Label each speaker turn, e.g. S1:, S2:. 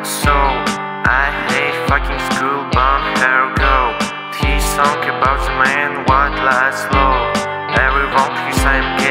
S1: much so. I hate fucking school, bound here go. This song about the man, what lies low. Everyone thinks I'm